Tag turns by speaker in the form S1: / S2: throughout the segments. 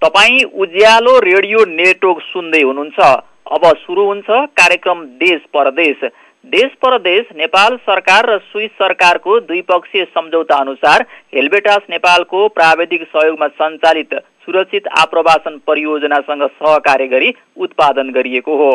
S1: तपाईं उज्यालो radio network सुन्दै हुनुहुन्छ। अब सुरु हुन्छ कार्यक्रम देश परदेश। देश परदेश नेपाल सरकार र स्विस सरकारको द्विपक्षीय सम्झौता अनुसार हेल्वेटास नेपालको प्राविधिक सहयोगमा सञ्चालित सुरक्षित आप्रवासन परियोजनासँग सहकार्य गरी उत्पादन गरिएको हो।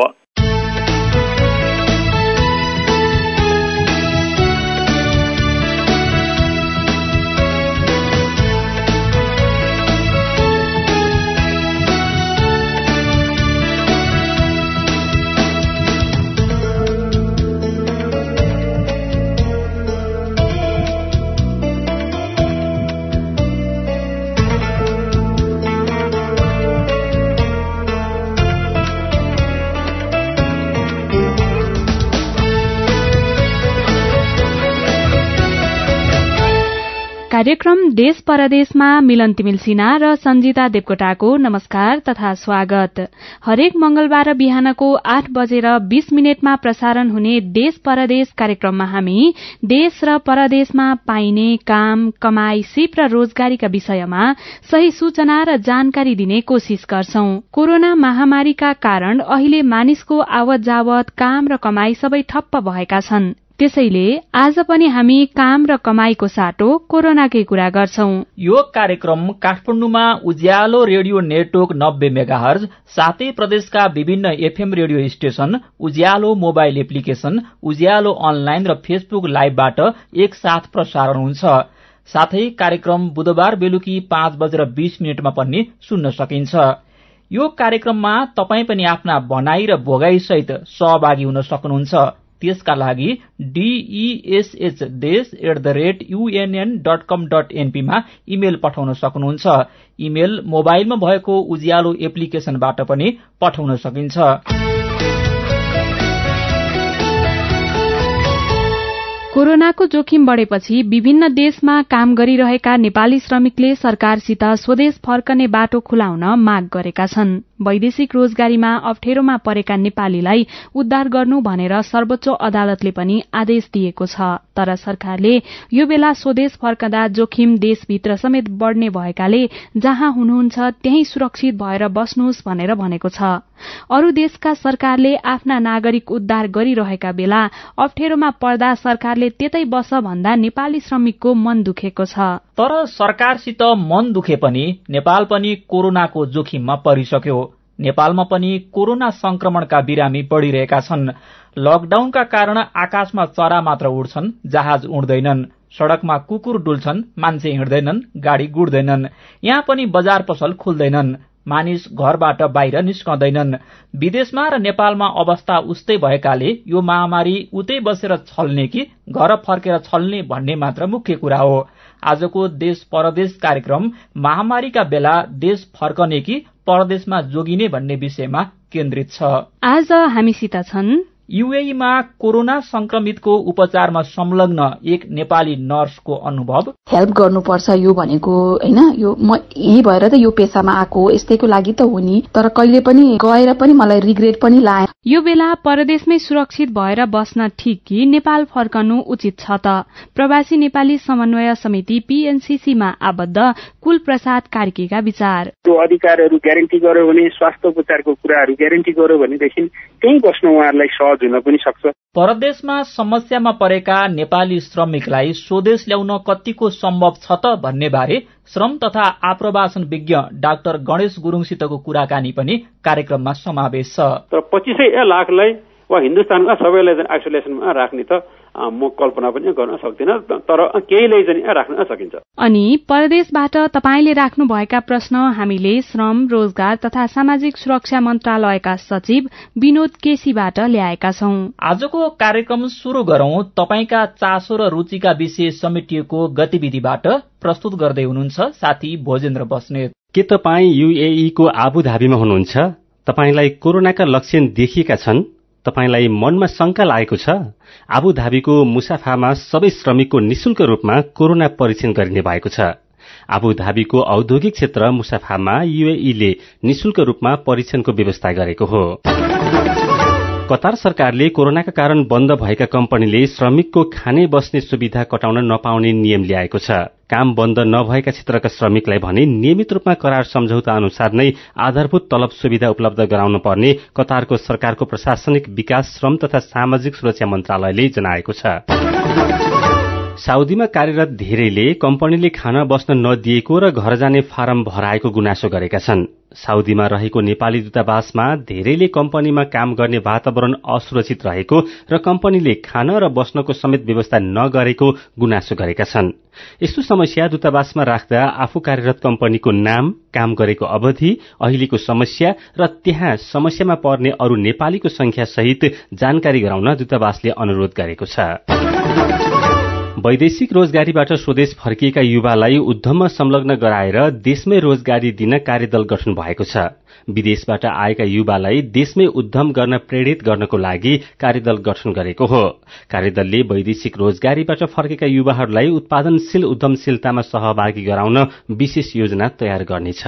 S2: कार्यक्रम देश परदेशमा मिलन तिमिल सिन्हा र सञ्जिता देवकोटाको नमस्कार तथा स्वागत। हरेक मंगलबार बिहानको 8:20 प्रसारण हुने देश परदेश कार्यक्रममा हामी देश र परदेशमा पाइने काम, कमाई, सिप र रोजगारीका विषयमा सही सूचना र जानकारी दिने कोशिश गर्छौं। कोरोना महामारीका कारण अहिले मानिसको आवत जावत, काम र कमाई सबै ठप्प भएका छन्। त्यसैले आज पनि हामी काम र कमाईको साटो कोरोनाकै कुरा गर्छौं।
S1: यो कार्यक्रम काठमाडौँमा उज्यालो रेडियो नेटवर्क 90 मेगाहर्ज, साथै प्रदेशका विभिन्न FM radio station, Ujyaalo mobile application, Ujyaalo online र फेसबुक लाइभबाट एकसाथ प्रसारण हुन्छ। साथै कार्यक्रम बुधबार बेलुकी 5:20 पनि सुन्न सकिन्छ। यो कार्यक्रममा तपाई पनि आफ्ना भनाई र भोगाई सहित सहभागी हुन सक्नुहुन्छ। त्यसका लागि desh@unn.com.np मा इमेल पठाउन सक्नुहुन्छ। इमेल मोबाइलमा भएको उज्यालो एप्लिकेशनबाट पनि पठाउन सकिन्छ।
S2: कोरोनाको जोखिम बढ़ेपछि विभिन्न देशमा काम गरिरहेका नेपाली श्रमिकले सरकारसित स्वदेश फर्कने बाटो खुलाउन माग गरेका छन्। वैदेशिक रोजगारीमा अप्ठ्यारोमा परेका नेपालीलाई उद्धार गर्नु भनेर सर्वोच्च अदालतले पनि आदेश दिएको छ। तर सरकारले यो बेला स्वदेश फर्कदा जोखिम देशभित्र समेत बढ़ने भएकाले जहाँ हुनुहुन्छ त्यही सुरक्षित भएर बस्नुहोस् भनेर भनेको छ। अरू देशका सरकारले आफ्ना नागरिक उद्धार गरिरहेका बेला अप्ठ्यारोमा पर्दा सरकारले त्यतै बस भन्दा नेपाली श्रमिकको मन दुखेको छ।
S1: तर सरकारसित मन दुखे पनि नेपाल पनि कोरोनाको जोखिममा परिसक्यो। नेपालमा पनि कोरोना संक्रमणका बिरामी बढ़िरहेका छन्। लकडाउनका कारण आकाशमा चरा मात्र उड्छन्, जहाज उड्दैनन्, सड़कमा कुकुर डुल्छन्, मान्छे हिँड्दैनन्, गाड़ी गुड्दैनन्। यहाँ पनि बजार पसल खुल्दैनन्, मानिस घरबाट बाहिर निस्कँदैनन्। विदेशमा र नेपालमा अवस्था उस्तै भएकाले यो महामारी उतै बसेर छल्ने कि घर फर्केर छल्ने भन्ने मात्र मुख्य कुरा हो। आजको देश परदेश कार्यक्रम महामारीका बेला देश फर्कने कि परदेशमा जोगिने भन्ने विषयमा केन्द्रित छ।
S2: आज हामीसित छन्
S1: यूएईमा कोरोना संक्रमितको उपचारमा संलग्न एक नेपाली नर्सको अनुभव।
S3: हेल्प गर्नुपर्छ यो भनेको हैन, यो म यही भएर त यो पेशामा आएको यस्तैको लागि त हो नि, तर कहिले पनि गएर पनि मलाई रिग्रेट पनि लाए।
S2: यो बेला परदेशमै सुरक्षित भएर बस्न ठीक कि नेपाल फर्कनु उचित छ त? प्रवासी नेपाली समन्वय समिति पीएनसीसी मा आबद्ध कुल प्रसाद कार्कीका विचार।
S4: त्यो अधिकारहरू ग्यारेन्टी गर्यो भने, स्वास्थ्य उपचारको कुराहरू ग्यारेन्टी गर्यो भनेदेखि त्यही बस्न उहाँहरूलाई सहज हुन पनि सक्छ।
S1: परदेशमा समस्यामा परेका नेपाली श्रमिकलाई स्वदेश ल्याउन कतिको सम्भव छ त भन्ने बारे श्रम तथा आप्रवासन विज्ञ डाक्टर गणेश गुरुङसितको कुराकानी पनि कार्यक्रममा समावेश छ।
S5: तर 25 लाखलाई वा हिन्दुस्तानमा सबैलाई आइसोलेसनमा राख्ने त म कल्पना पनि गर्न सक्दिनँ, तर केहीलाई चाहिँ राख्न सकिन्छ।
S2: अनि परदेशबाट तपाईले राख्नु भएका प्रश्न हामीले श्रम, रोजगार तथा सामाजिक सुरक्षा मन्त्रालयका सचिव विनोद केसीबाट ल्याएका छौं।
S1: आजको कार्यक्रम शुरू गरौं तपाईका चासो र रुचिका विषय समेटिएको गतिविधिबाट। प्रस्तुत गर्दै हुनुहुन्छ साथी भोजेन्द्र बस्नेत।
S6: के तपाई यूएई को आबुधाबीमा हुनुहुन्छ? तपाईलाई कोरोनाका लक्षण देखिएका छन्? तपाईलाई मनमा शंका लागेको छ? आबुधाबीको मुसाफामा सबै श्रमिकको निशुल्क रूपमा कोरोना परीक्षण गरिने भएको छ। आबुधाबीको औद्योगिक क्षेत्र मुसाफामा यूएईले निशुल्क रूपमा परीक्षणको व्यवस्था गरेको हो। कतार सरकारले कोरोनाका कारण बन्द भएका कम्पनीले श्रमिकको खाने बस्ने सुविधा कटाउन नपाउने नियम ल्याएको छ। काम बन्द नभएका क्षेत्रका श्रमिकलाई भने नियमित रूपमा करार सम्झौता अनुसार नै आधारभूत तलब सुविधा उपलब्ध गराउन पर्ने कतारको सरकारको प्रशासनिक विकास, श्रम तथा सामाजिक सुरक्षा मन्त्रालयले जनाएको छ। साउदीमा कार्यरत धेरैले कम्पनीले खान बस्न नदिएको र घर जाने फारम भराएको गुनासो गरेका छन्। साउदीमा रहेको नेपाली दूतावासमा धेरैले कम्पनीमा काम गर्ने वातावरण असुरक्षित रहेको र कम्पनीले खान र बस्नको समेत व्यवस्था नगरेको गुनासो गरेका छन्। यस्तो समस्या दूतावासमा राख्दा आफू कार्यरत कम्पनीको नाम, काम गरेको अवधि, अहिलेको समस्या र त्यहाँ समस्यामा पर्ने अरू नेपालीको संख्या सहित जानकारी गराउन दूतावासले अनुरोध गरेको छ। वैदेशिक रोजगारीबाट स्वदेश फर्किएका युवालाई उद्यममा संलग्न गराएर देशमै रोजगारी दिन कार्यदल गठन भएको छ। विदेशबाट आएका युवालाई देशमै उद्यम गर्न प्रेरित गर्नको लागि कार्यदल गठन गरेको हो। कार्यदलले वैदेशिक रोजगारीबाट फर्केका युवाहरूलाई उत्पादनशील उद्यमशीलतामा सहभागी गराउन विशेष योजना तयार गर्नेछ।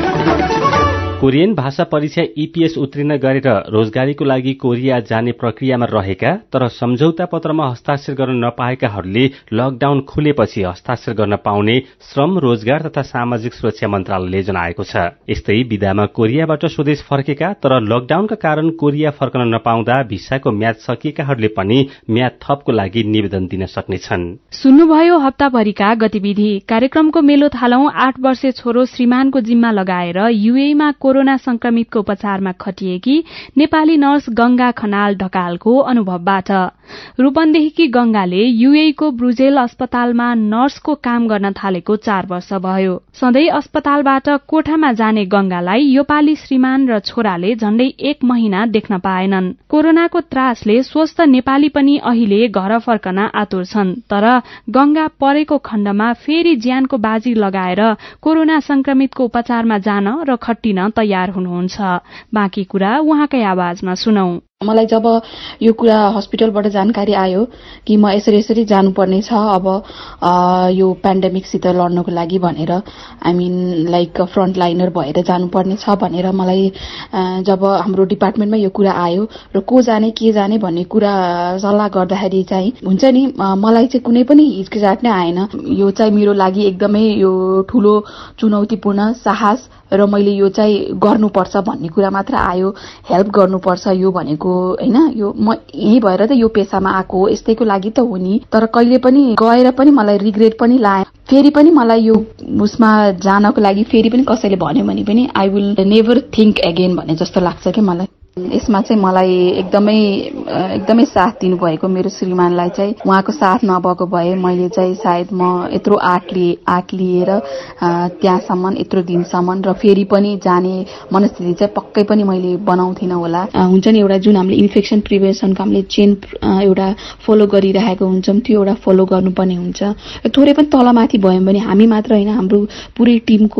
S6: कोरियन भाषा परीक्षा ईपीएस उत्तीर्ण गरेर रोजगारीको लागि कोरिया जाने प्रक्रियामा रहेका तर सम्झौता पत्रमा हस्ताक्षर गर्न नपाएकाहरूले लकडाउन खुलेपछि हस्ताक्षर गर्न पाउने श्रम, रोजगार तथा सामाजिक सुरक्षा मन्त्रालयले जनाएको छ। यस्तै विधामा कोरियाबाट स्वदेश फर्केका तर लकडाउनका कारण कोरिया फर्कन नपाउँदा भिसाको म्याद सकिएकाहरूले पनि म्याद थपको लागि निवेदन दिन सक्नेछन्।
S2: सुन्नुभयो हप्ताभरिका गतिविधि। कार्यक्रमको मेलो थालौं 8 वर्षे छोरो श्रीमानको जिम्मा लगाएर यूएईमा कोरोना संक्रमितको उपचारमा खटिएकी नेपाली नर्स गंगा खनाल ढकालको अनुभवबाट। रूपन्देहीकी गंगाले यूएईको ब्रुजेल अस्पतालमा नर्सको काम गर्न थालेको 4 वर्ष भयो। सधैँ अस्पतालबाट कोठामा जाने गंगालाई योपाली श्रीमान र छोराले झण्डै 1 महिना देख्न पाएनन्। कोरोनाको त्रासले स्वस्थ नेपाली पनि अहिले घर फर्कन आतुर छन्। तर गंगा परेको खण्डमा फेरि ज्यानको बाजी लगाएर कोरोना संक्रमितको उपचारमा जान र खटिन तयार हुनुहुन्छ। बाँकी कुरा उहाँकै आवाजमा सुनौ।
S3: मलाई जब यो कुरा हस्पिटलबाट जानकारी आयो कि म यसरी जानुपर्ने छ अब यो पेन्डेमिकसित लड्नको लागि भनेर, I mean like front liner भएर जानुपर्ने छ भनेर मलाई जब हाम्रो डिपार्टमेन्टमा यो कुरा आयो र को जाने के जाने भन्ने कुरा सल्लाह गर्दाखेरि चाहिँ हुन्छ नि, मलाई चाहिँ कुनै पनि हिचकिचाट नै आएन। यो चाहिँ मेरो लागि एकदमै यो ठूलो चुनौतीपूर्ण साहस र मैले यो चाहिँ गर्नुपर्छ भन्ने कुरा मात्र आयो। हेल्प गर्नुपर्छ यो भनेको हैन, यो म यही भएर त यो पेसामा आएको यस्तैको लागि त हो नि। तर कहिले पनि गएर पनि मलाई रिग्रेट पनि लाए। फेरि पनि मलाई यो उसमा जानको लागि फेरि पनि कसैले भन्यो भने पनि I will never think again भन्ने जस्तो लाग्छ कि मलाई। यसमा चाहिँ मलाई एकदमै साथ दिनुभएको मेरो श्रीमानलाई चाहिँ, उहाँको साथ नभएको भए मैले चाहिँ सायद म यत्रो आँट लिएर त्यहाँसम्म यत्रो दिनसम्म र फेरि पनि जाने मनस्थिति चाहिँ पक्कै पनि मैले बनाउँथिन होला। हुन्छ नि, एउटा जुन हामीले इन्फेक्सन प्रिभेन्सनको हामीले चेन एउटा फलो गरिरहेको हुन्छौँ, त्यो एउटा फलो गर्नुपर्ने हुन्छ। थोरै पनि तलमाथि भयो भने हामी मात्र होइन, हाम्रो पुरै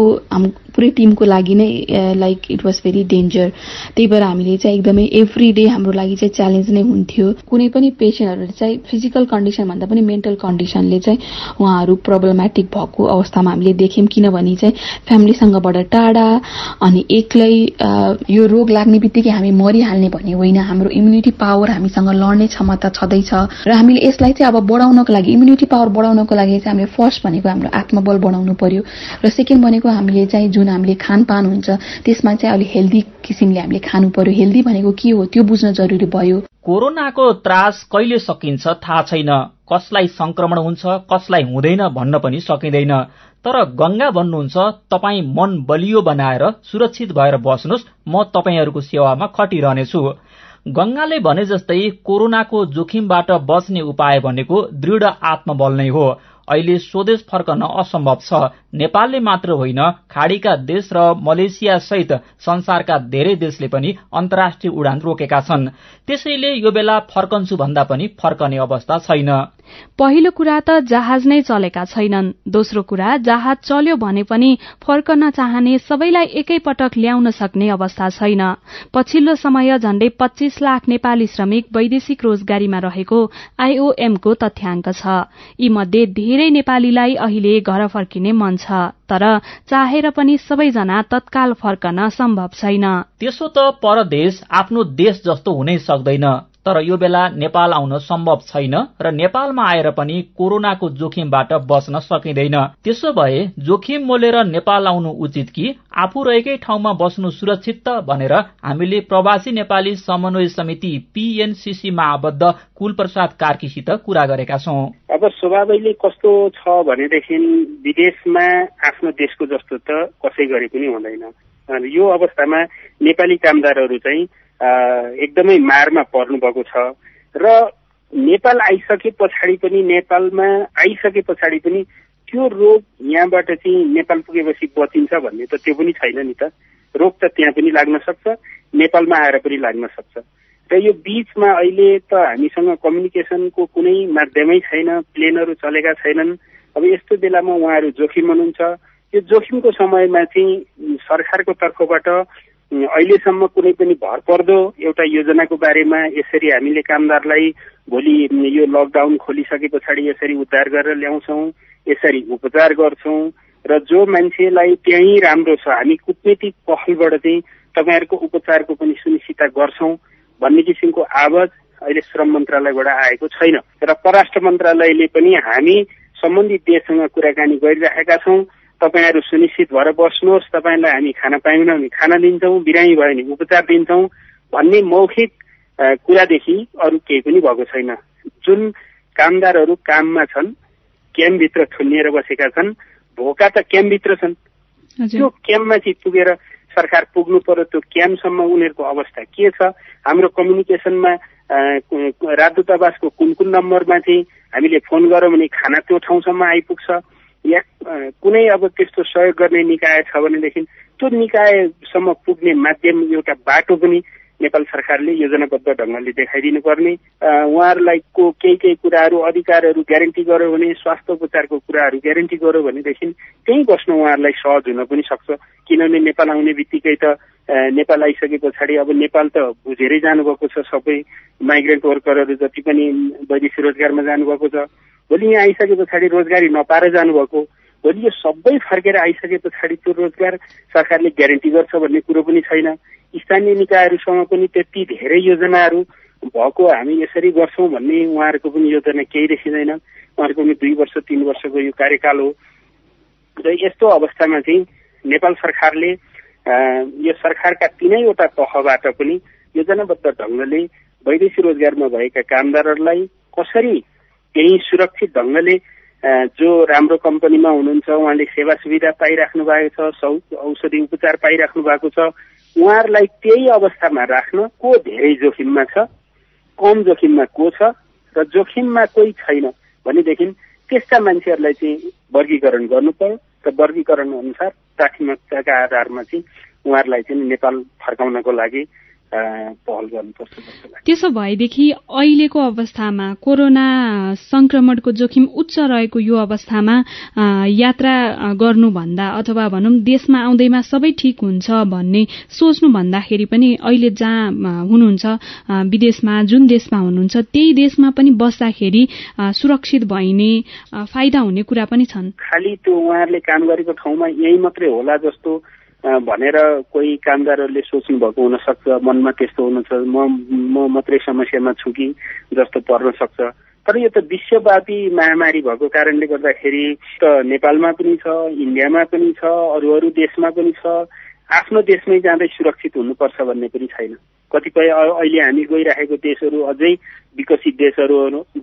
S3: टिमको लागि नै like it was very danger. त्यही भएर हामीले चाहिँ एकदमै एभ्री डे हाम्रो लागि चाहिँ च्यालेन्ज नै हुन्थ्यो। कुनै पनि पेसेन्टहरूले चाहिँ फिजिकल कन्डिसन भन्दा पनि मेन्टल कन्डिसनले चाहिँ उहाँहरू प्रब्लमेटिक भएको अवस्थामा हामीले देख्यौँ। किनभने चाहिँ फ्यामिलीसँगबाट टाढा अनि एक्लै यो रोग लाग्ने बित्तिकै हामी मरिहाल्ने भन्ने होइन। हाम्रो इम्युनिटी पावर हामीसँग लड्ने क्षमता छँदैछ र हामीले यसलाई चाहिँ अब बढाउनको लागि, इम्युनिटी पावर बढाउनको लागि चाहिँ हामीले फर्स्ट भनेको हाम्रो आत्मबल बढाउनु पर्यो र सेकेन्ड भनेको हामीले चाहिँ जुन हामीले खानपान हुन्छ त्यसमा चाहिँ अलि हेल्दी किसिमले हामीले खानु पर्यो। हेल्दी भनेको के हो त्यो बुझ्न जरुरी भयो।
S1: कोरोनाको त्रास कहिले सकिन्छ थाहा छैन, कसलाई संक्रमण हुन्छ कसलाई हुँदैन भन्न पनि सकिँदैन। तर गंगा भन्नुहुन्छ तपाई मन बलियो बनाएर सुरक्षित भएर बस्नुस्, म तपाईहरूको सेवामा खटिरहनेछु। गंगाले भने जस्तै कोरोनाको जोखिमबाट बच्ने उपाय भनेको दृढ आत्मबल नै हो। अहिले स्वदेश फर्कन असम्भव छ। नेपालले मात्र होइन, खाडीका देश र मलेसिया सहित संसारका धेरै देशले पनि अन्तर्राष्ट्रिय उडान रोकेका छन्। त्यसैले यो बेला फर्कन्छु भन्दा पनि फर्कने अवस्था छैन।
S2: पहिलो कुरा त जहाज नै चलेका छैनन्। दोस्रो कुरा, जहाज चल्यो भने पनि फर्कन चाहने सबैलाई एकैपटक ल्याउन सक्ने अवस्था छैन। पछिल्लो समय झण्डै 25 लाख नेपाली श्रमिक वैदेशिक रोजगारीमा रहेको आईओएम को तथ्याङ्क छ। यी मध्ये धेरै नेपालीलाई अहिले घर फर्किने मन हुन्छ, तर चाहेर पनि सबैजना तत्काल फर्कन सम्भव छैन।
S1: त्यसो त परदेश आफ्नो देश जस्तो हुनै सक्दैन, तर यो बेला नेपाल आउन सम्भव छैन र नेपालमा आएर पनि कोरोनाको जोखिमबाट बच्न सकिँदैन। त्यसो भए जोखिम मोलेर नेपाल आउनु उचित कि आफू रहेकै ठाउँमा बस्नु सुरक्षित त भनेर हामीले प्रवासी नेपाली समन्वय समिति PNCC मा आबद्ध कुलप्रसाद कार्कीसित कुरा गरेका छौं।
S4: अब स्वभावैले कस्तो छ भनेदेखि विदेशमा आफ्नो देशको जस्तो त कसै गरे पनि हुँदैन। यो अवस्थामा नेपाली कामदारहरू चाहिँ एकदमै मारमा पर्नु भएको छ र नेपाल आइसके पछाडि पनि त्यो रोग यहाँबाट चाहिँ नेपाल पुगेपछि बचिन्छ भन्ने त त्यो पनि छैन नि त। रोग त त्यहाँ पनि लाग्न सक्छ, नेपालमा आएर पनि लाग्न सक्छ र यो बीचमा अहिले त हामीसँग कम्युनिकेसनको कुनै माध्यमै छैन, प्लेनहरू चलेका छैनन्। अब यस्तो बेलामा उहाँहरू जोखिम हुनुहुन्छ। यो जोखिमको समयमा चाहिँ सरकारको तर्फबाट अहिलेसम्म कुनै पनि भरपर्दो एउटा योजनाको बारेमा यसरी हामीले कामदारलाई भोलि यो लकडाउन खोलिसके पछाडि यसरी उद्धार गरेर ल्याउँछौँ, यसरी उपचार गर्छौँ र जो मान्छेलाई त्यही राम्रो छ हामी कूटनीतिक पहलबाट चाहिँ तपाईँहरूको उपचारको पनि सुनिश्चितता गर्छौँ भन्ने किसिमको आवाज अहिले श्रम मन्त्रालयबाट आएको छैन र परराष्ट्र मन्त्रालयले पनि हामी सम्बन्धित देशसँग कुराकानी गरिरहेका छौँ। तपाईहरू सुनिश्चित भएर बस्नुहोस्, तपाईलाई हामी खाना पाएनौँ भने खाना दिन्छौँ, बिरामी भयो भने उपचार दिन्छौँ भन्ने मौखिक कुरादेखि अरू केही पनि भएको छैन। जुन कामदारहरू काममा छन्, क्याम्पभित्र थुनिएर बसेका छन्, भोका त क्याम्पभित्र छन्, त्यो क्याम्पमा चाहिँ पुगेर सरकार पुग्नु पर्यो। त्यो क्याम्पसम्म उनीहरूको अवस्था के छ? हाम्रो कम्युनिकेसनमा राजदूतावासको कुन कुन नम्बरमा चाहिँ हामीले फोन गरौँ भने खाना त्यो ठाउँसम्म आइपुग्छ या कुनै अब त्यस्तो सहयोग गर्ने निकाय छ भनेदेखि त्यो निकायसम्म पुग्ने माध्यम एउटा बाटो पनि नेपाल सरकारले योजनाबद्ध ढङ्गले देखाइदिनु पर्ने। उहाँहरूलाई केही कुराहरू अधिकारहरू ग्यारेन्टी गर्यो भने, स्वास्थ्य उपचारको कुराहरू ग्यारेन्टी गर्यो भनेदेखि त्यहीँ बस्न उहाँहरूलाई सहज हुन पनि सक्छ। किनभने नेपाल आउने बित्तिकै त नेपाल आइसके पछाडि अब नेपाल त बुझेरै जानुभएको छ, सबै माइग्रेन्ट वर्करहरू जति पनि वैदेशिक रोजगारमा जानुभएको छ। भोलि यहाँ आइसके पछाडि रोजगारी नपाएर जानुभएको, भोलि यो सबै फर्केर आइसके पछाडि त्यो रोजगार सरकारले ग्यारेन्टी गर्छ भन्ने कुरो पनि छैन। स्थानीय निकायहरूसँग पनि त्यति धेरै योजनाहरू भएको हामी यसरी गर्छौँ भन्ने उहाँहरूको पनि योजना केही देखिँदैन। उहाँहरूको पनि 2 वर्ष 3 वर्षको यो कार्यकाल हो र यस्तो अवस्थामा चाहिँ नेपाल सरकारले यो सरकारका 3वटा तहबाट पनि योजनाबद्ध ढङ्गले वैदेशिक रोजगारमा भएका कामदारहरूलाई कसरी त्यही सुरक्षित ढङ्गले जो राम्रो कम्पनीमा हुनुहुन्छ उहाँले सेवा सुविधा पाइराख्नु भएको छ, औषधि उपचार पाइराख्नु भएको छ, उहाँहरूलाई त्यही अवस्थामा राख्न को धेरै जोखिममा छ, कम जोखिममा को छ र जोखिममा कोही छैन भनेदेखि त्यस्ता मान्छेहरूलाई चाहिँ वर्गीकरण गर्नु पर्यो र वर्गीकरण अनुसार प्राथमिकताका आधारमा चाहिँ उहाँहरूलाई चाहिँ नेपाल फर्काउनको लागि पहल गर्नुपर्छ।
S2: त्यसो भएदेखि अहिलेको अवस्थामा कोरोना संक्रमणको जोखिम उच्च रहेको यो अवस्थामा यात्रा गर्नुभन्दा अथवा भनौं देशमा आउँदैमा सबै ठिक हुन्छ भन्ने सोच्नु भन्दाखेरि पनि अहिले जहाँ हुनुहुन्छ विदेशमा जुन देशमा हुनुहुन्छ त्यही देशमा पनि बस्दाखेरि सुरक्षित भइने फाइदा हुने कुरा पनि छन्।
S4: खाली त्यो उहाँहरूले काम गरेको ठाउँमा यही मात्रै होला जस्तो भनेर कोही कामदारहरूले सोच्नु भएको हुन सक्छ, मनमा त्यस्तो हुनुहुन्छ, म मात्रै समस्यामा छु कि जस्तो पर्न सक्छ। तर यो त विश्वव्यापी महामारी भएको कारणले गर्दाखेरि त नेपालमा पनि छ, इन्डियामा पनि छ, अरू देशमा पनि छ। आफ्नो देशमै जाँदै सुरक्षित हुनुपर्छ भन्ने पनि छैन। कतिपय अहिले हामी गइरहेको देशहरू अझै विकसित देशहरू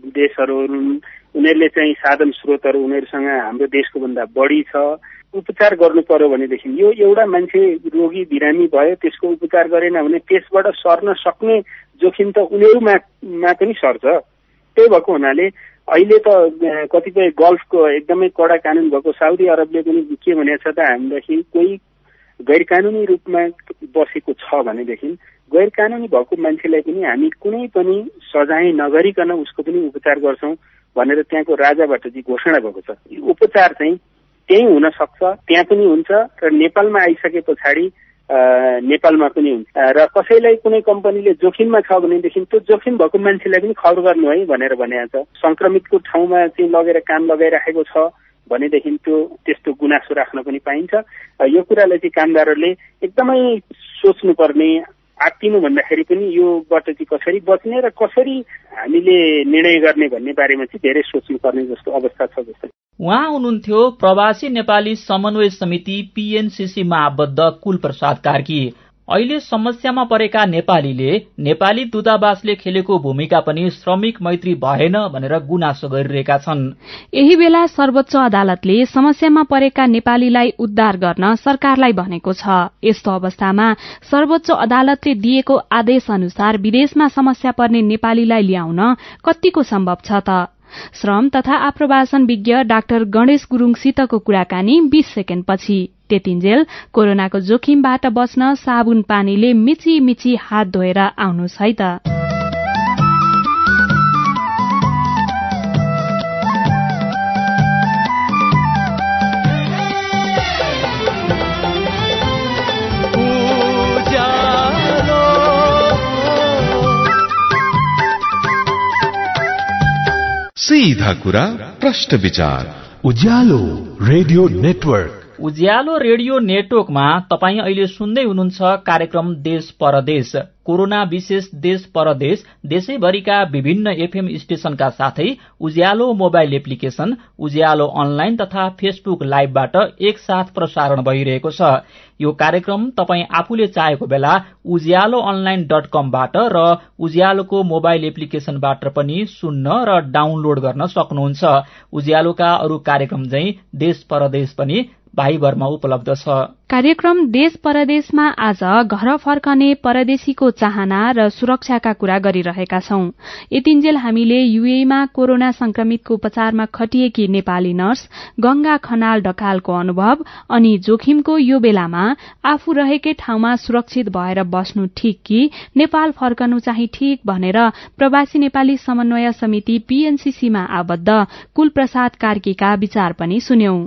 S4: उनीहरूले चाहिँ साधन स्रोतहरू उनीहरूसँग हाम्रो देशको भन्दा बढी छ। उपचार गर्नु पर्यो भनेदेखि यो एउटा मान्छे रोगी बिरामी भयो, त्यसको उपचार गरेन भने त्यसबाट सर्न सक्ने जोखिम त उनीहरूमा पनि सर्छ। त्यही भएको हुनाले अहिले त कतिपय गल्फको एकदमै कडा कानून भएको साउदी अरबले पनि के भनेको छ त हामीदेखि कोही गैर कानूनी रूपमा बसेको छ भनेदेखि गैर कानूनी भएको मान्छेलाई पनि हामी कुनै पनि सजाय नगरिकन उसको पनि उपचार गर्छौं भनेर त्यहाँको राजाबाट चाहिँ घोषणा भएको छ। उपचार चाहिँ त्यही हुन सक्छ, त्यहाँ पनि हुन्छ र नेपालमा आइसके पछाडि नेपालमा पनि हुन्छ। र कसैलाई कुनै कम्पनीले जोखिममा छ भनेदेखि त्यो जोखिम भएको मान्छेलाई पनि खबर गर्नु है भनेर भनेको छ। संक्रमितको ठाउँमा चाहिँ लगेर काम लगाइराखेको छ भनेदेखि त्यस्तो गुनासो राख्न पनि पाइन्छ। यो कुरालाई चाहिँ कामदारहरूले एकदमै सोच्नुपर्ने, आत्तिनु भन्दाखेरि पनि योबाट चाहिँ कसरी बच्ने र कसरी हामीले निर्णय गर्ने भन्ने बारेमा चाहिँ धेरै सोच्नुपर्ने जस्तो अवस्था छ जस्तो।
S1: उहाँ हुनुहुन्थ्यो प्रवासी नेपाली समन्वय समिति PNCC मा आबद्ध कुलप्रसाद कार्की। अहिले समस्यामा परेका नेपालीले नेपाली दूतावासले खेलेको भूमिका पनि श्रमिक मैत्री भएन भनेर गुनासो गरिरहेका छन्।
S2: यही बेला सर्वोच्च अदालतले समस्यामा परेका नेपालीलाई उद्धार गर्न सरकारलाई भनेको छ। यस्तो अवस्थामा सर्वोच्च अदालतले दिएको आदेश अनुसार विदेशमा समस्या पर्ने नेपालीलाई ल्याउन कतिको सम्भव छ त? श्रम तथा आप्रवासन विज्ञ डाक्टर गणेश गुरुङसितको कुराकानी 20 सेकेन्डपछि। त्यतिन्जेल कोरोनाको जोखिमबाट बच्न साबुन पानीले मिची मिची हात धोएर आउनुहोस् है त।
S7: सीधा कुरा प्रश्न विचार Ujyaalo radio network.
S1: Ujyaalo radio नेटवर्कमा तपाईं अहिले सुन्दै हुनुहुन्छ कार्यक्रम देश परदेश। कोरोना विशेष देश परदेश देशैभरिका विभिन्न FM स्टेशनका साथै Ujyaalo mobile application, Ujyaalo online तथा फेसबुक लाइभबाट एकसाथ प्रसारण भइरहेको छ। यो कार्यक्रम तपाईं आफूले चाहेको बेला ujalloonline.com बाट र उज्यालोको मोबाइल एप्लिकेशनबाट पनि सुन्न र डाउनलोड गर्न सक्नुहुन्छ। उज्यालोका अरू कार्यक्रम झैं देश परदेश पनि भाइभरमा उपलब्ध छ।
S2: कार्यक्रम देश परदेशमा आज घर फर्कने परदेशीको चाहना र सुरक्षाका कुरा गरिरहेका छौं। यतिन्जेल हामीले युएईमा कोरोना संक्रमितको उपचारमा खटिएकी नेपाली नर्स गंगा खनाल ढकालको अनुभव अनि जोखिमको यो बेलामा आफू रहेकै ठाउँमा सुरक्षित भएर बस्नु ठीक कि नेपाल फर्कनु चाहिँ ठीक भनेर प्रवासी नेपाली समन्वय समिति PNCC मा आबद्ध कुलप्रसाद कार्कीका विचार पनि सुन्यौं।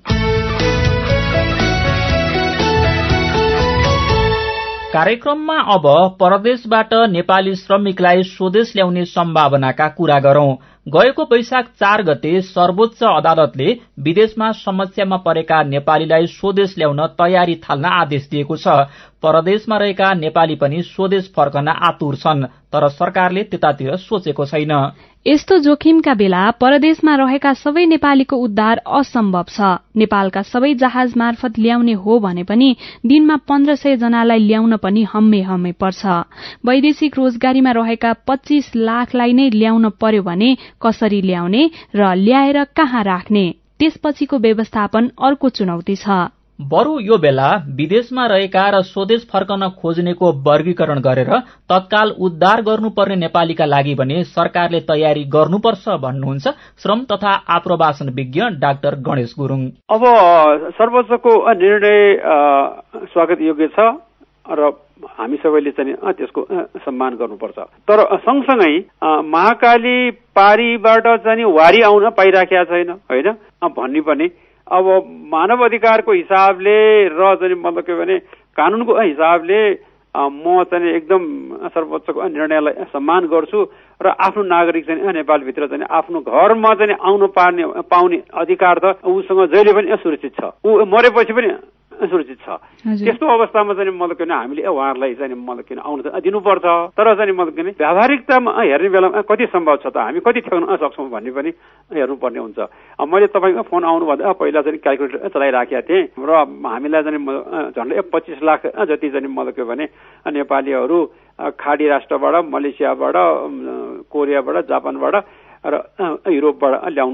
S1: कार्यक्रममा अब परदेशबाट नेपाली श्रमिकलाई स्वदेश ल्याउने सम्भावनाका कुरा गरौं। गएको वैशाख 4 गते सर्वोच्च अदालतले विदेशमा समस्यामा परेका नेपालीलाई स्वदेश ल्याउन तयारी थाल्न आदेश दिएको छ। परदेशमा रहेका नेपाली पनि स्वदेश फर्कन आतुर छन्, तर सरकारले त्यतातिर सोचेको छैन।
S2: यस्तो जोखिमका बेला परदेशमा रहेका सबै नेपालीको उद्धार असम्भव छ। नेपालका सबै जहाज मार्फत ल्याउने हो भने पनि दिनमा 1500 जनालाई ल्याउन पनि हम्मे पर्छ। वैदेशिक रोजगारीमा रहेका 25 लाखलाई नै ल्याउन पर्यो भने कसरी ल्याउने र ल्याएर कहाँ राख्ने, त्यसपछिको व्यवस्थापन अर्को चुनौती छ।
S1: बरु यो बेला विदेशमा रहेका र स्वदेश फर्कन खोज्नेको वर्गीकरण गरेर तत्काल उद्धार गर्नुपर्ने नेपालीका लागि भने सरकारले तयारी गर्नुपर्छ भन्नुहुन्छ श्रम तथा आप्रवासन विज्ञ डाक्टर गणेश गुरुङ।
S5: अब सर्वोच्चको निर्णय स्वागत योग्य छ र हामी सबैले चाहिँ त्यसको सम्मान गर्नुपर्छ। तर सँगसँगै महाकाली पारीबाट चाहिँ वारी आउन पाइराखेका छैन होइन भन्ने पनि अब मानव अधिकारको हिसाबले र चाहिँ मतलब के भने कानूनको हिसाबले म चाहिँ एकदम सर्वोच्चको निर्णयलाई सम्मान गर्छु र आफ्नो नागरिक चाहिँ नेपालभित्र चाहिँ आफ्नो घरमा चाहिँ आउन पाउने अधिकार त उसँग जहिले पनि सुरक्षित छ, ऊ मरेपछि पनि सुरक्षित छ। त्यस्तो अवस्थामा चाहिँ मतलब किन हामीले उहाँहरूलाई चाहिँ मतलब किन आउन दिनुपर्छ। तर चाहिँ मतलब किन व्यावहारिकतामा हेर्ने बेलामा कति सम्भव छ त, हामी कति ठेक्न सक्छौँ भन्ने पनि हेर्नुपर्ने हुन्छ। मैले तपाईँको फोन आउनुभन्दा पहिला चाहिँ क्यालकुलेटर चलाइराखेका थिएँ र हामीलाई चाहिँ झन्डै 25 लाख जति चाहिँ मतलब के भने नेपालीहरू खाडी राष्ट्रबाट, मलेसियाबाट, कोरियाबाट, जापानबाट र युरोपबाट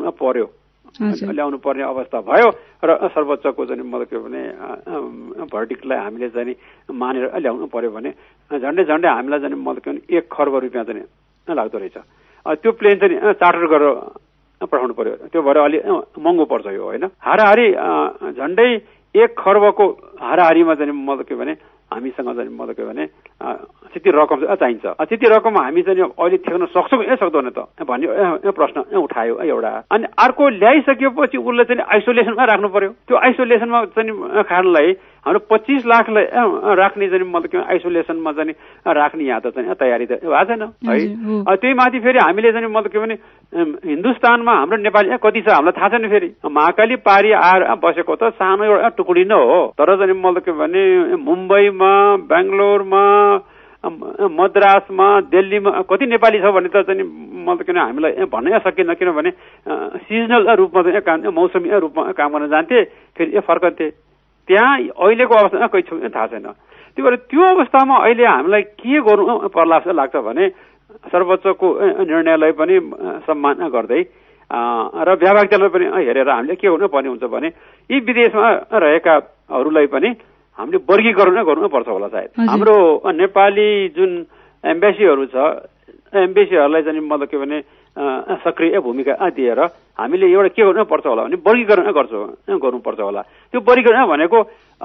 S5: ल्याउनु पर्ने अवस्था भयो र सर्वोच्चको चाहिँ मतलब के भने भर्डिक्टलाई हामीले चाहिँ मानेर ल्याउनु पर्यो भने झन्डै हामीलाई चाहिँ मतलब के भने 1 खर्ब रुपियाँ चाहिँ लाग्दो रहेछ। त्यो प्लेन चाहिँ चार्टर गरेर पठाउनु पर्यो, त्यो भएर अलि महँगो पर्छ यो होइन। हाराहारी झन्डै 1 खर्बको हाराहारीमा चाहिँ मतलब के भने हामीसँग चाहिँ मतलब के भने त्यति रकम चाहिन्छ। त्यति रकम हामी चाहिँ अहिले ठेक्न सक्छौँ सक्दैन त भन्ने प्रश्न उठायो एउटा। अनि अर्को ल्याइसकेपछि उसलाई चाहिँ आइसोलेसनमा राख्नु पर्यो। त्यो आइसोलेसनमा चाहिँ खानलाई हाम्रो 25 लाखलाई राख्ने चाहिँ मतलब आइसोलेसनमा चाहिँ राख्ने यहाँ त चाहिँ तयारी त भएको छैन है। त्यही माथि फेरि हामीले चाहिँ मतलब के भने हिन्दुस्तानमा हाम्रो नेपाली कति छ हामीलाई थाहा छैन। फेरि महाकाली पारी आएर बसेको त सानो एउटा टुकुडी नै हो, तर चाहिँ मतलब के भने मुम्बईमा, बेङ्गलोरमा, मद्रासमा, दिल्लीमा कति नेपाली छ भने त चाहिँ मतलब किन हामीलाई भन्नै सकिन्न। किनभने सिजनल रूपमा चाहिँ काम, मौसमी रूपमा काम गर्न जान्थे, फेरि फर्कन्थे। त्यहाँ अहिलेको अवस्थामा कोही छु थाहा छैन। त्यही भएर त्यो अवस्थामा अहिले हामीलाई के गर्नु पर्ला जस्तो लाग्छ भने सर्वोच्चको निर्णयलाई पनि सम्मान गर्दै र व्यावहारिकतालाई पनि हेरेर हामीले के गर्नुपर्ने हुन्छ भने यी विदेशमा रहेकाहरूलाई पनि हामीले वर्गीकरण गर्नुपर्छ होला सायद। हाम्रो नेपाली जुन एम्बेसीहरू छ, एम्बेसीहरूलाई चाहिँ मतलब के भने सक्रिय भूमिका दिएर हामीले एउटा के गर्नुपर्छ होला भने वर्गीकरण गर्नुपर्छ होला। त्यो वर्गीकरण भनेको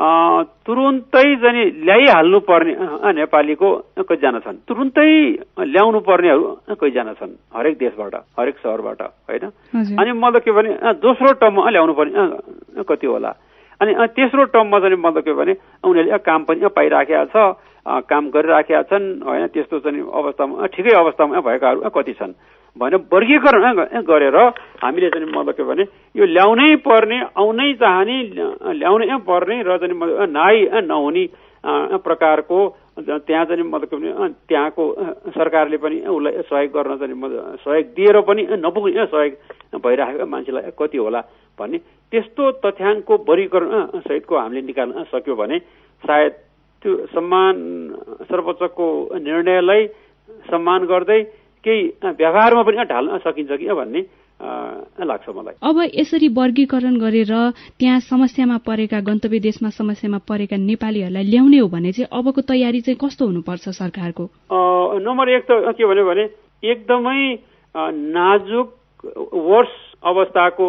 S5: तुरुन्तै चाहिँ ल्याइहाल्नु पर्ने नेपालीको कतिजना छन्, तुरुन्तै ल्याउनु पर्नेहरू कतिजना छन् हरेक देशबाट, हरेक सहरबाट होइन। अनि मतलब के भने दोस्रो टर्ममा ल्याउनु पर्ने कति होला। अनि तेस्रो टर्ममा चाहिँ मतलब के भने उनीहरूले काम पनि पाइराखेका छ, काम गरिराखेका छन् होइन। त्यस्तो चाहिँ अवस्थामा ठिकै अवस्थामा भएकाहरू कति छन् भनेर वर्गीकरण गरेर हामीले चाहिँ मतलब के भने यो ल्याउनै पर्ने, आउनै चाहने, ल्याउनै पर्ने र चाहिँ नाइ नहुने प्रकारको त्यहाँ चाहिँ मतलब के भने त्यहाँको सरकारले पनि उसलाई सहयोग गर्न चाहिँ सहयोग दिएर पनि नपुग्ने सहयोग भइरहेको मान्छेलाई कति होला भन्ने त्यस्तो तथ्याङ्कको वर्गीकरण सहितको हामीले निकाल्न सक्यो भने सायद त्यो सम्मान सर्वोच्चको निर्णयलाई सम्मान गर्दै केही व्यवहारमा पनि ढाल्न सकिन्छ कि भन्ने लाग्छ मलाई।
S2: अब यसरी वर्गीकरण गरेर त्यहाँ समस्यामा परेका, गन्तव्य देशमा समस्यामा परेका नेपालीहरूलाई ल्याउने हो भने चाहिँ अबको तयारी चाहिँ कस्तो हुनुपर्छ सरकारको?
S5: नम्बर 1 त के भन्यो भने एकदमै नाजुक वर्ष अवस्थाको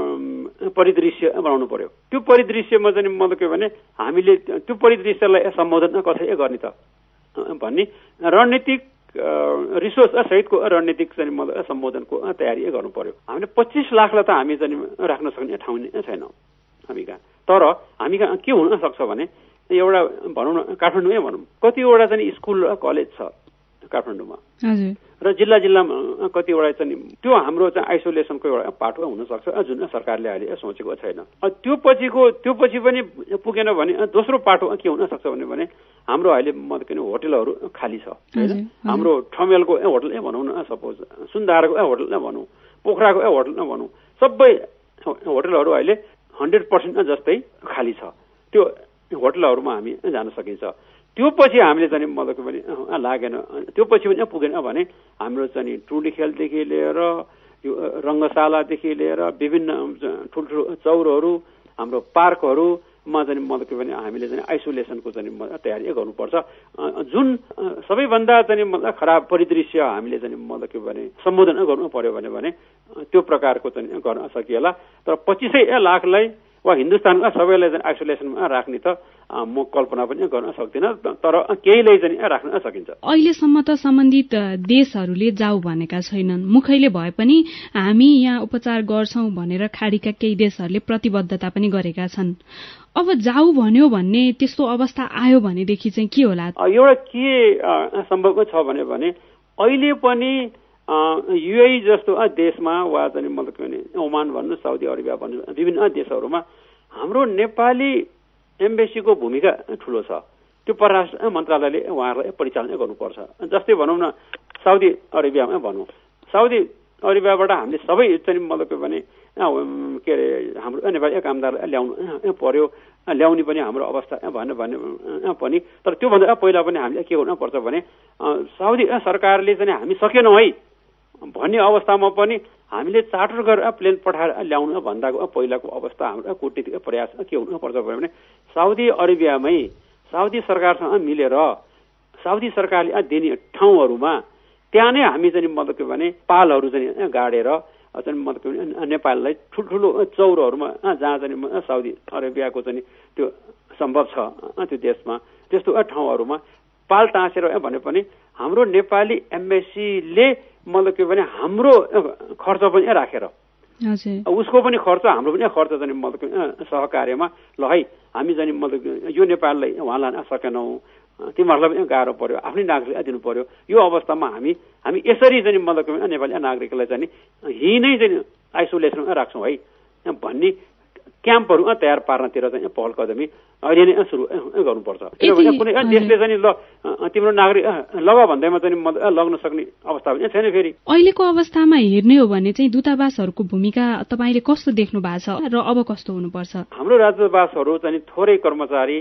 S5: परिदृश्य बनाउनु पर्यो। त्यो परिदृश्यमा चाहिँ मतलब के भने हामीले त्यो परिदृश्यलाई सम्बोधन कसरी गर्ने त भन्ने रणनीतिक रिसोर्स सहितको रणनीतिक चाहिँ सम्बोधनको तयारी गर्नु पर्यो। हामीले 25 लाखलाई त हामी चाहिँ राख्न सक्ने ठाउँ नै छैन हामी कहाँ। तर हामी कहाँ के हुन सक्छ भने एउटा भनौँ न काठमाडौँमै भनौँ कतिवटा चाहिँ स्कुल र कलेज छ काठमाडौँमा र जिल्ला जिल्लामा कतिवटा चाहिँ त्यो हाम्रो चाहिँ आइसोलेसनको एउटा पाटो हुनसक्छ जुन सरकारले अहिले सोचेको छैन। त्यो पछि पनि पुगेन भने दोस्रो पाटो के हुन सक्छ भने हाम्रो अहिले मतलब किन होटलहरू खाली छ। हाम्रो ठमेलको होटल भनौँ न, सपोज सुन्दारको होटल भनौँ, पोखराको होटल भनौँ, सबै होटलहरू अहिले 100% जस्तै खाली छ। त्यो होटलहरूमा हामी जान सकिन्छ। त्यो पछि हामीले चाहिँ मतलब के भने लागेन, त्यो पछि पनि पुगेन भने हाम्रो चाहिँ टुडी खेलदेखि लिएर यो रङ्गशालादेखि लिएर विभिन्न ठुल्ठुलो चौरहरू, हाम्रो पार्कहरूमा चाहिँ मतलब के भने हामीले चाहिँ आइसोलेसनको चाहिँ तयारी गर्नुपर्छ। जुन सबैभन्दा चाहिँ मतलब खराब परिदृश्य हामीले चाहिँ मतलब के भने सम्बोधन गर्नु पर्यो भने त्यो प्रकारको चाहिँ गर्न सकिएला। तर 25 लाखलाई वा हिन्दुस्तानमा सबैलाई चाहिँ आइसोलेसनमा राख्ने त म कल्पना पनि गर्न सक्दिनँ, तर केहीलाई चाहिँ राख्न सकिन्छ।
S2: अहिलेसम्म त सम्बन्धित देशहरूले जाऊ भनेका छैनन्, मुखैले भए पनि हामी यहाँ उपचार गर्छौं भनेर खाडीका केही देशहरूले प्रतिबद्धता पनि गरेका छन्। अब जाऊ भन्यो भन्ने त्यस्तो अवस्था आयो भनेदेखि चाहिँ के होला?
S5: एउटा के सम्भव छ भने अहिले पनि युएई जस्तो देशमा वा चाहिँ मतलब के भने ओमान भन्नु, साउदी अरेबिया भन्नु, विभिन्न देशहरूमा हाम्रो नेपाली एम्बेसीको भूमिका ठुलो छ। त्यो परराष्ट्र मन्त्रालयले उहाँहरूलाई परिचालन गर्नुपर्छ। जस्तै भनौँ न साउदी अरेबियामा भनौँ, साउदी अरेबियाबाट हामीले सबै चाहिँ मतलब के भने के अरे हाम्रो नेपाली कामदारलाई ल्याउनु पर्यो, ल्याउने पनि हाम्रो अवस्था भन्ने पनि। तर त्योभन्दा पहिला पनि हामीले के गर्नुपर्छ भने साउदी सरकारले चाहिँ हामी सकेनौँ है भन्ने अवस्थामा पनि हामीले चार्टर गरेर प्लेन पठाएर ल्याउनु भन्दाको पहिलाको अवस्था हाम्रो कूटनीतिक प्रयास के हुनुपर्छ भने साउदी अरेबियामै साउदी सरकारसँग मिलेर साउदी सरकारले दिने ठाउँहरूमा त्यहाँ नै हामी चाहिँ मतलब के भने पालहरू चाहिँ गाडेर चाहिँ मतलब के नेपाललाई ठुल्ठुलो चौरहरूमा जहाँ चाहिँ साउदी अरेबियाको चाहिँ त्यो सम्भव छ त्यो देशमा त्यस्तो ठाउँहरूमा पाल टाँसेर भने पनि हाम्रो नेपाली एम्बेसीले मतलब के भने हाम्रो खर्च पनि राखेर उसको पनि खर्च हाम्रो पनि खर्च चाहिँ मतलब सहकार्यमा ल है हामी चाहिँ मतलब यो नेपाललाई उहाँ लान सकेनौँ, तिमीहरूलाई पनि गाह्रो पर्यो, आफ्नै नागरिक दिनु पर्यो। यो अवस्थामा हामी यसरी चाहिँ मतलब नेपाली नागरिकलाई चाहिँ यही नै चाहिँ आइसोलेसनमा राख्छौँ है भन्ने क्याम्पहरू तयार पार्नतिर चाहिँ पहल कदमी अहिले नै सुरु गर्नुपर्छ। किनभने कुनै देशले चाहिँ ल तिम्रो नागरिक लग भन्दैमा चाहिँ लग्न सक्ने अवस्था पनि छैन। फेरि
S2: अहिलेको अवस्थामा हेर्ने हो भने चाहिँ दूतावासहरूको भूमिका तपाईँले कस्तो देख्नु भएको छ र अब कस्तो हुनुपर्छ?
S5: हाम्रो राजदूतावासहरू चाहिँ थोरै कर्मचारी,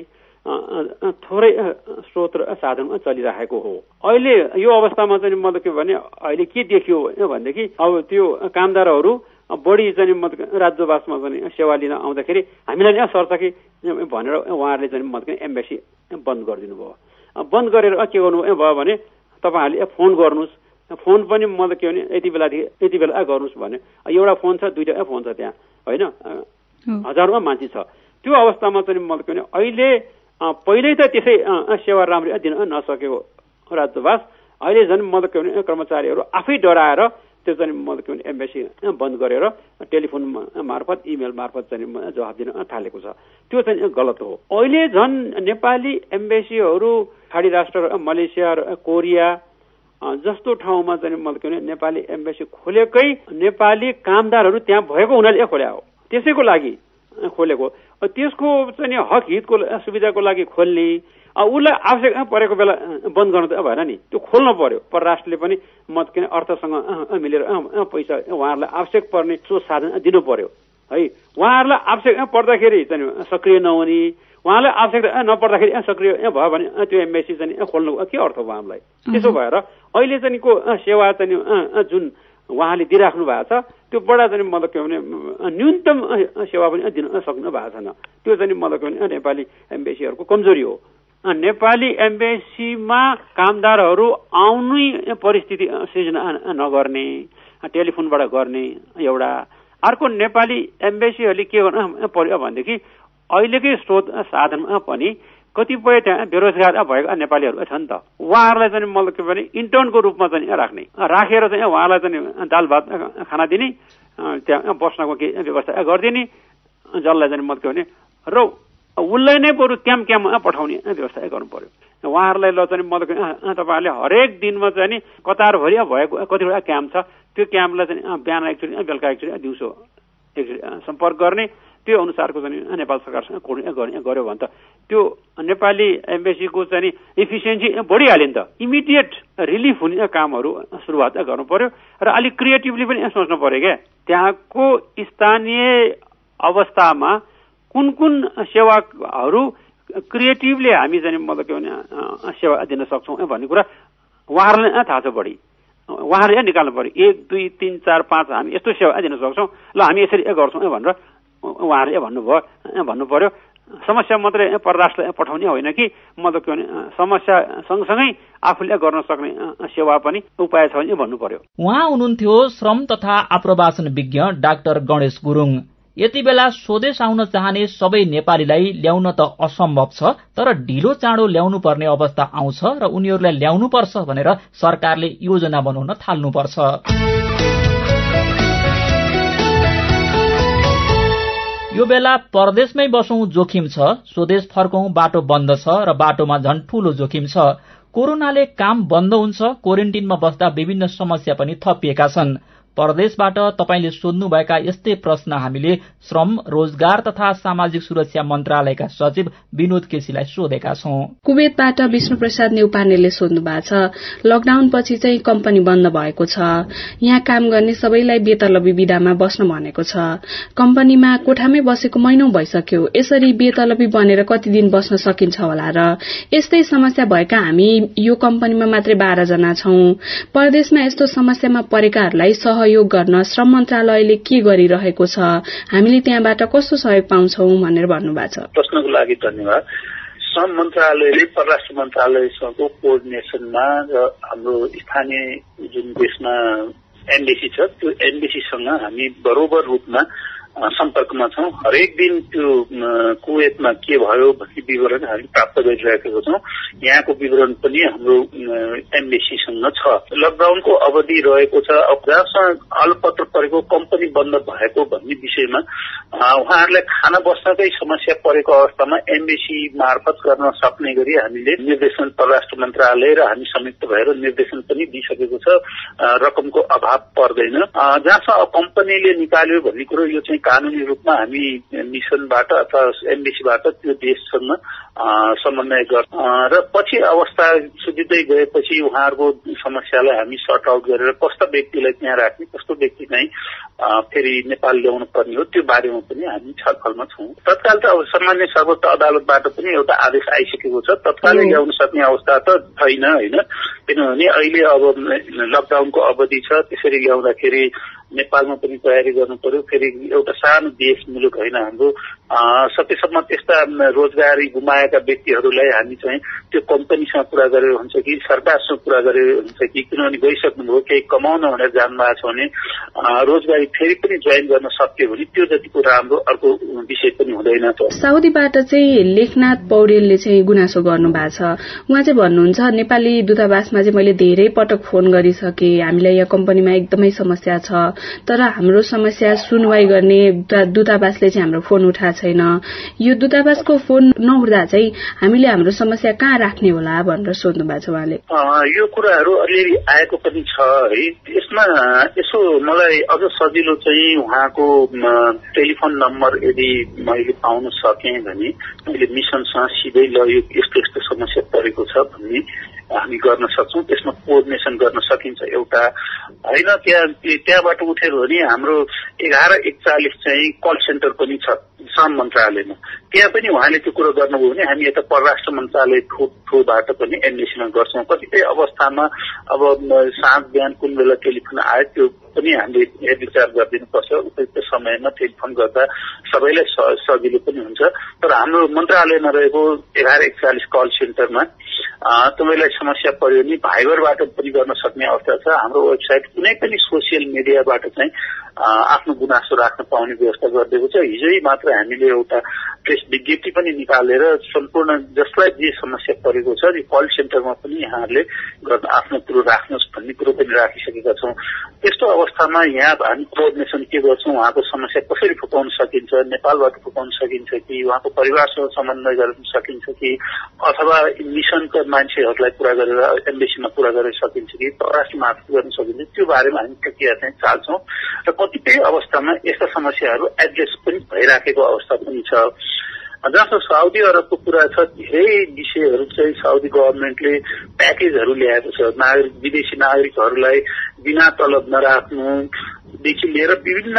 S5: थोरै स्रोत र साधन चलिरहेको हो। अहिले यो अवस्थामा चाहिँ मतलब के भने अहिले के देखियो भनेदेखि अब त्यो कामदारहरू बढी चाहिँ राजदूतावासमा चाहिँ सेवा लिन आउँदाखेरि हामीलाई नै सर्छ कि भनेर उहाँहरूले चाहिँ मतलब एम्बेसी बन्द गरिदिनु भयो। बन्द गरेर के गर्नुभयो भने तपाईँहरूले फोन गर्नुहोस्, फोन पनि मतलब के भने यति बेला गर्नुहोस् भने एउटा फोन छ, दुईवटा फोन छ त्यहाँ होइन, हजारौँ मान्छे छ। त्यो अवस्थामा चाहिँ मतलब के भने अहिले पहिल्यै त त्यसै सेवा राम्ररी दिन नसकेको राजदूतावास अहिले झन् मतलब के भने कर्मचारीहरू आफै डराएर त्यो चाहिँ मतलब के भने एम्बेसी बन्द गरेर टेलिफोन मार्फत इमेल मार्फत चाहिँ जवाफ दिन थालेको छ। त्यो चाहिँ गलत हो। अहिले झन् नेपाली एम्बेसीहरू खाडी राष्ट्र मलेसिया र कोरिया जस्तो ठाउँमा चाहिँ मतलब के भने नेपाली एम्बेसी खोलेकै नेपाली कामदारहरू त्यहाँ भएको हुनाले खोल्या हो, त्यसैको लागि खोलेको। त्यसको चाहिँ हक हितको सुविधाको लागि खोल्ने, उसलाई आवश्यक परेको बेला बन्द गर्नु त भएन नि, त्यो खोल्नु पर्यो। परराष्ट्रले पनि मत किन अर्थसँग मिलेर पैसा उहाँहरूलाई आवश्यक पर्ने स्रोत साधन दिनु पर्यो है। उहाँहरूलाई आवश्यक पर्दाखेरि चाहिँ सक्रिय नहुने, उहाँलाई आवश्यकता नपर्दाखेरि सक्रिय भयो भने त्यो एम्बेसी चाहिँ खोल्नु के अर्थ भयो हामीलाई? त्यसो भएर अहिले चाहिँको सेवा चाहिँ जुन उहाँले दिइराख्नु भएको छ त्यो बडा चाहिँ मतलब के भने न्यूनतम सेवा पनि दिन सक्नु भएको छैन। त्यो चाहिँ मतलब के भने नेपाली एम्बेसीहरूको कमजोरी हो। नेपाली एम्बेसीमा कामदारहरू आउने परिस्थिति सृजना नगर्ने, टेलिफोनबाट गर्ने एउटा। अर्को नेपाली एम्बेसीहरूले के गर्नु पर्यो भनेदेखि अहिलेकै स्रोत साधनमा पनि कतिपय त्यहाँ बेरोजगार भएका नेपालीहरू छ नि त, उहाँहरूलाई चाहिँ मतलब के भने इन्टर्नको रूपमा चाहिँ राखेर चाहिँ उहाँलाई चाहिँ दाल भात खाना दिने, त्यहाँ बस्नको केही व्यवस्था गरिदिने, जसलाई चाहिँ मतलब के भने र उसलाई नै बरु क्याम्पमा पठाउने व्यवस्था गर्नु पर्यो। उहाँहरूलाई ल चाहिँ मतलब तपाईँहरूले हरेक दिनमा चाहिँ नि कतारभरि भएको कतिवटा क्याम्प छ, त्यो क्याम्पलाई चाहिँ बिहान एकचोटि बेलुका एकचोटि दिउँसो एकचोटि सम्पर्क गर्ने, त्यो अनुसारको चाहिँ नेपाल सरकारसँग कोर्डिनेट गर्यो भने त त्यो नेपाली एम्बेसीको चाहिँ इफिसियन्सी बढिहाल्यो नि त। इमिडिएट रिलिफ हुने कामहरू सुरुवात गर्नु पर्यो र अलिक क्रिएटिभली पनि सोच्नु पर्यो क्या। त्यहाँको स्थानीय अवस्थामा कुन कुन सेवाहरू क्रिएटिभली हामी चाहिँ मतलब के भने सेवा दिन सक्छौँ भन्ने कुरा उहाँहरूलाई थाहा छ बढी। उहाँहरूले निकाल्नु पर्यो 1, 2, 3, 4, 5 हामी यस्तो सेवा दिन सक्छौँ, ल हामी यसरी गर्छौँ भनेर उहाँहरूले भन्नु पर्यो। समस्या मात्रै परराष्ट्र पठाउने होइन कि मतलब के भने समस्या सँगसँगै आफूले गर्न सक्ने सेवा पनि उपाय छ भने भन्नु पर्यो।
S1: उहाँ हुनुहुन्थ्यो श्रम तथा आप्रवासन विज्ञ डाक्टर गणेश गुरुङ। यति बेला स्वदेश आउन चाहने सबै नेपालीलाई ल्याउन त असम्भव छ, तर ढिलो चाँडो ल्याउनु पर्ने अवस्था आउँछ र उनीहरूलाई ल्याउनुपर्छ भनेर सरकारले योजना बनाउन थाल्नुपर्छ। यो बेला परदेशमै बसौं जोखिम छ, स्वदेश फर्कौं बाटो बन्द छ र बाटोमा झन् ठूलो जोखिम छ। कोरोनाले काम बन्द हुन्छ, क्वारेन्टिनमा बस्दा विभिन्न समस्या पनि थपिएका छन्। परदेशबाट तपाईले सोध्नुभएका यस्तै प्रश्न हामीले श्रम, रोजगार तथा सामाजिक सुरक्षा मन्त्रालयका सचिव विनोद केसीलाई सोधेका छौं।
S3: कुवेतबाट विष्णु प्रसाद नेउपानेले सोध्नु भएको छ, लकडाउन पछि चाहिँ कम्पनी बन्द भएको छ, यहाँ काम गर्ने सबैलाई बेतलबी विधामा बस्न भनेको छ, कम्पनीमा कोठामै बसेको महिनौं भइसक्यो, यसरी बेतलबी बनेर कति दिन बस्न सकिन्छ होला र यस्तै समस्या भएका हामी यो कम्पनीमा मात्रै 12 जना छौं। परदेशमा यस्तो समस्यामा परेकाहरूलाई सहयोग गर्न श्रम मन्त्रालयले के गरिरहेको छ, हामीले त्यहाँबाट कस्तो सहयोग पाउँछौं भनेर भन्नुभएको छ।
S8: प्रश्नको लागि धन्यवाद। श्रम मन्त्रालयले परराष्ट्र मन्त्रालयसँगको कोअर्डिनेसनमा र हाम्रो स्थानीय जुन देशमा एम्बेसी छ त्यो एम्बेसीसँग हामी बरोबर रूपमा सम्पर्कमा छौं। हरेक दिन त्यो कुवेतमा के भयो भन्ने विवरण हामी प्राप्त गरिरहेका छौं। यहाँको विवरण पनि हाम्रो एम्बेसीसँग छ। लकडाउनको अवधि रहेको छ, जहाँसँग अलपत्र परेको कम्पनी बन्द भएको भन्ने विषयमा उहाँहरूलाई खाना बस्नकै समस्या परेको अवस्थामा एम्बेसी मार्फत गर्न सक्ने गरी हामीले निर्देशन परराष्ट्र मन्त्रालय र हामी संयुक्त भएर निर्देशन पनि दिइसकेको छ। रकमको अभाव पर्दैन। जहाँसँग कम्पनीले निकाल्यो भन्ने कुरो यो चाहिँ कानूनी रूपमा हामी मिसनबाट अथवा एम्बेसीबाट त्यो देशसँग समन्वय गर्छ र पछि अवस्था सुधिँदै गएपछि उहाँहरूको समस्यालाई हामी सर्ट आउट गरेर कस्ता व्यक्तिलाई त्यहाँ राख्ने, कस्तो व्यक्ति चाहिँ फेरि नेपाल ल्याउनु पर्ने हो त्यो बारेमा पनि हामी छलफलमा छौं। तत्काल त अब सामान्य सर्वोच्च अदालतबाट पनि एउटा आदेश आइसकेको छ। तत्कालै ल्याउन सक्ने अवस्था त छैन हैन, किनभने अहिले अब लकडाउनको अवधि छ। त्यसरी ल्याउँदाखेरि नेपालमा पनि तयारी गर्नु पर्यो। फेरि एउटा सानो देश मुलुक होइन हाम्रो, सकेसम्म त्यस्ता रोजगारी गुमाएका व्यक्तिहरूलाई हामी चाहिँ त्यो कम्पनीसँग कुरा गरेर हुन्छ कि सरकारसँग कुरा गरेर हुन्छ कि, किनभने गइसक्नुभयो केही कमाउन भनेर जानुभएको छ भने रोजगारी फेरि पनि जोइन गर्न सक्यो भने त्यो जतिको राम्रो अर्को विषय पनि हुँदैन।
S3: साउदीबाट चाहिँ लेखनाथ पौडेलले चाहिँ गुनासो गर्नु भएको छ। उहाँ चाहिँ भन्नुहुन्छ नेपाली दूतावासमा चाहिँ मैले धेरै पटक फोन गरिसके, हामीलाई यहाँ कम्पनीमा एकदमै समस्या छ, तर हाम्रो समस्या सुनवाई गर्ने दूतावासले चाहिँ हाम्रो फोन उठाएको छैन। यो दूतावासको फोन नउठ्दा चाहिँ हामीले हाम्रो समस्या कहाँ राख्ने होला भनेर सोध्नु भएको छ उहाँले।
S8: यो कुराहरू अलिअलि आएको पनि छ है। यसमा यसो मलाई अझ सजिलो चाहिँ उहाँको टेलिफोन नम्बर यदि मैले पाउन सकेँ भने मैले मिसनसँग सिधै ल यो यस्तो यस्तो समस्या परेको छ भन्ने हामी गर्न सक्छौं। त्यसमा कोअर्डिनेसन गर्न सकिन्छ। एउटा होइन त्यहाँबाट उठेर भने हाम्रो 1141 चाहिँ कल सेन्टर पनि छ श्रम मन्त्रालयमा। त्यहाँ पनि उहाँले त्यो कुरो गर्नुभयो भने हामी यता परराष्ट्र मन्त्रालय थ्रुबाट पनि एम्बेसीमा गर्छौं। कतिपय अवस्थामा अब साँझ बिहान कुन बेला टेलिफोन आयो त्यो पनि हामीले हेरविचार गरिदिनुपर्छ। उपयुक्त समयमा टेलिफोन गर्दा सबैलाई सजिलो पनि हुन्छ। तर हाम्रो मन्त्रालयमा रहेको 1141 कल सेन्टरमा तपाईलाई समस्या पर्यो भने भाइबरबाट पनि गर्न सक्ने अवस्था छ। हाम्रो वेबसाइट कुनै पनि सोसियल मिडियाबाट चाहिँ आफ्नो गुनासो राख्न पाउने व्यवस्था गरिदिएको छ। हिजै मात्र हामीले एउटा प्रेस विज्ञप्ति पनि निकालेर सम्पूर्ण जसलाई जे समस्या परेको छ यो कल सेन्टरमा पनि यहाँहरूले आफ्नो कुरो राख्नुहोस् भन्ने कुरो पनि राखिसकेका छौं। त्यस्तो अवस्थामा यहाँ हामी कोअर्डिनेसन के गर्छौं, उहाँको समस्या कसरी फुकाउन सकिन्छ, नेपालबाट फुकाउन सकिन्छ कि उहाँको परिवारसँग समन्वय गर्न सकिन्छ कि अथवा मिसनका मान्छेहरूलाई कुरा गरेर एम्बेसीमा कुरा गर्न सकिन्छ कि परराष्ट्र मार्फत गर्न सकिन्छ, त्यो बारेमा हामी प्रक्रिया चाहिँ चाल्छौं। र कतिपय अवस्थामा यस्ता समस्याहरू एड्रेस पनि भइराखेको अवस्था पनि छ। जहाँ साउदी अरबको कुरा छ, धेरै विषयहरू चाहिँ साउदी गभर्मेन्टले प्याकेजहरू ल्याएको छ। विदेशी नागरिकहरूलाई बिना तलब नराख्नुदेखि लिएर विभिन्न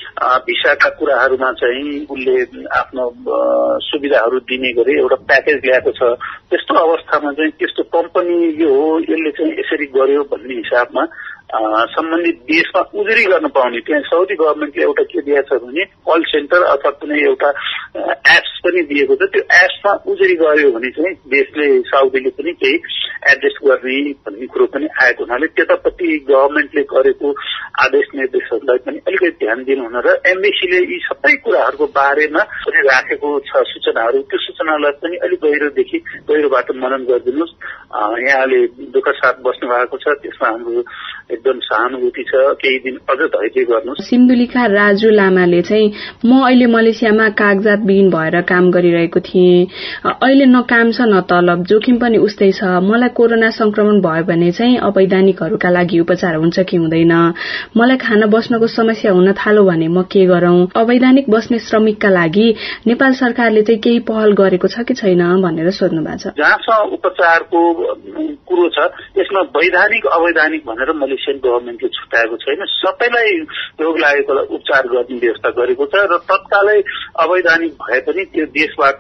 S8: भिसाका कुराहरूमा चाहिँ उसले आफ्नो सुविधाहरू दिने गरी एउटा प्याकेज ल्याएको छ। त्यस्तो अवस्थामा चाहिँ त्यस्तो कम्पनी यो हो यसले चाहिँ यसरी गर्यो भन्ने हिसाबमा सम्बन्धित देशमा उजुरी गर्न पाउने त्यहाँ साउदी गभर्मेन्टले एउटा के दिएको छ भने कल सेन्टर अथवा कुनै एउटा एप्स पनि दिएको छ। त्यो एप्समा उजुरी गर्यो भने चाहिँ देशले साउदीले पनि केही एडजस्ट गर्ने भन्ने कुरो पनि आएको हुनाले त्यतापट्टि गभर्मेन्टले गरेको आदेश निर्देशहरूलाई पनि अलिकति ध्यान दिनु हुन र एम्बेसीले यी सबै कुराहरूको बारेमा पनि राखेको छ सूचनाहरू। त्यो सूचनालाई पनि अलिक गहिरोबाट मनन गरिदिनुहोस्। यहाँले दुःख साथ बस्नु भएको छ, त्यसमा हाम्रो एकदम सहानुभूति छ। केही दिन अझ धैर्य गर्नुहोस्।
S3: सिन्धुलीका राजु लामाले चाहिँ म अहिले मलेसियामा कागजात विहीन भएर काम गरिरहेको थिएँ। अहिले न काम छ न तलब, जोखिम पनि उस्तै छ। मलाई कोरोना संक्रमण भयो भने चाहिँ अवैधानिकहरूका लागि उपचार हुन्छ कि हुँदैन? मलाई खाना बस्नको समस्या हुन थाल्यो भने म के गरौं? अवैधानिक बस्ने श्रमिकका लागि नेपाल सरकारले चाहिँ केही पहल गरेको छ कि छैन भनेर सोध्नु भएको छ।
S8: जहाँसम्म उपचारको कुरो छ यसमा वैधानिक अवैधानिक भनेर मलेसियन गभर्मेन्टले छुट्याएको छैन। सबैलाई रोग लागेकोलाई उपचार गर्ने व्यवस्था गरेको छ र तत्कालै अवैधानिक भए पनि त्यो देशबाट